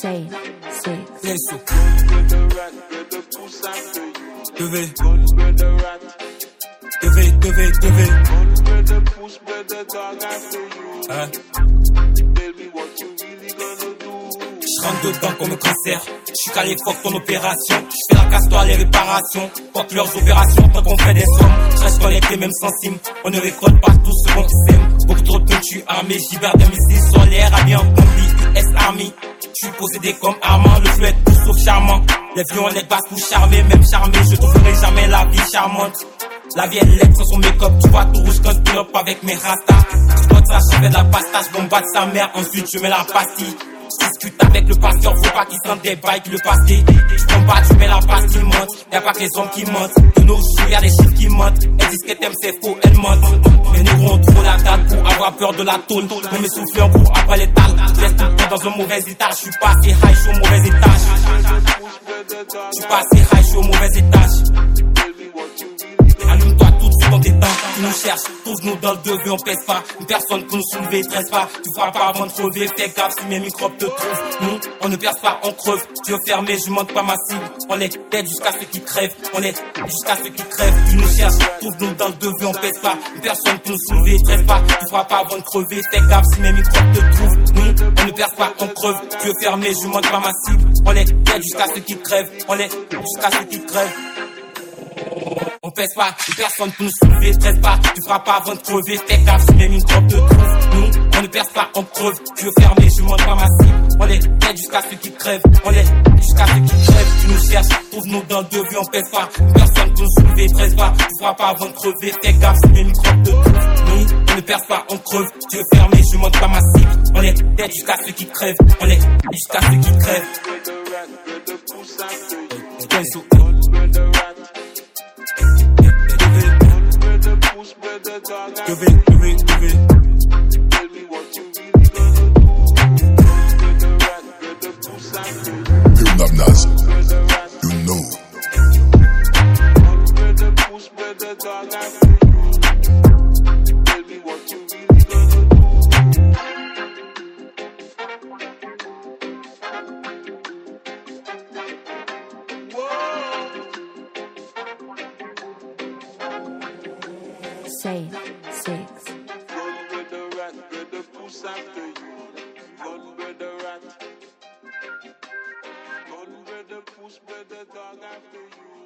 Say six. Lesso. Devait. Hein? J'rentre dedans comme un cancer. J'suis calé fort ton opération. J'fais la casse-toi les réparations. Porte leurs opérations tant qu'on fait des sommes. J'reste connecté même sans sim. On ne récolte pas tout ce qu'on sème. Beaucoup trop de tu armé. J'hiberne des missiles solaires. Habillé en combi US Army. J'suis possédé comme Armand. Le flou est tout sauf charmant. Les vieux on est pas tout charmé. Même charmé je trouverai jamais la vie charmante. La vie est laide sans son make-up. Tu vois tout rouge quand je pull up avec mes rastas. J'botte sa je fais de la pasta. J'bombarde sa mère. Ensuite je mets la pastille. Discute avec le pasteur, faut pas qu'il sente des bails qui le passer. J'combatte, je mets la passe qui monte. Y'a pas que les hommes qui mentent. De nos jours, y'a des chiffres qui mentent. Elles disent qu'elles t'aiment, c'est faux, elles mentent. Les négros ont trop la dalle pour avoir peur de la tôle. On me souffle en cours après les dalles. Je laisse tout le temps dans un mauvais étage. J'suis pas assez high, j'suis au mauvais étage. J'suis pas assez high, j'suis au mauvais étage. Allume-toi tout de suite dans tes dents. Tu nous cherches, trouve-nous dans le devis, on pèse pas. Une personne pour nous soulever, tresse pas. Tu feras pas avant de crever, fais gaffe si mes microbes te trouvent. Nous, on ne perce pas, on creve. Tu veux fermer, je manque pas ma cible. On est dead jusqu'à ceux qui crèvent. On est jusqu'à ceux qui crèvent. Tu nous cherches, trouve-nous dans le devis, on pèse pas. Une personne pour nous soulever, tresse pas. Tu feras pas avant de crever, fais gaffe si mes microbes te trouvent. Nous, on ne perce pas, on creve. Tu veux fermer, je manque pas ma cible. On est dead jusqu'à ceux qui crèvent. On est jusqu'à ceux qui crèvent. On pèse pas, une personne pour nous soulever, stresse pas, tu feras pas avant de crever, fais gaffe si mes microbes te trouvent. Nous, on ne perce pas, on creve, tu veux fermer, je monte pas ma cible. On est dead jusqu'à ceux qui crèvent, on est jusqu'à ceux qui crèvent, tu nous cherches, trouve-nous dans le devis, on pèse pas, une personne pour nous soulever, stresse pas, tu feras pas avant de crever, fais gaffe si mes microbes te trouvent. Nous, on ne perce pas, on creve, tu veux fermer, je monte pas ma cible. On est dead jusqu'à ceux qui crèvent, on est jusqu'à ceux qui crèvent. You're not Nas. You know. Say six. Push, but the dog after you.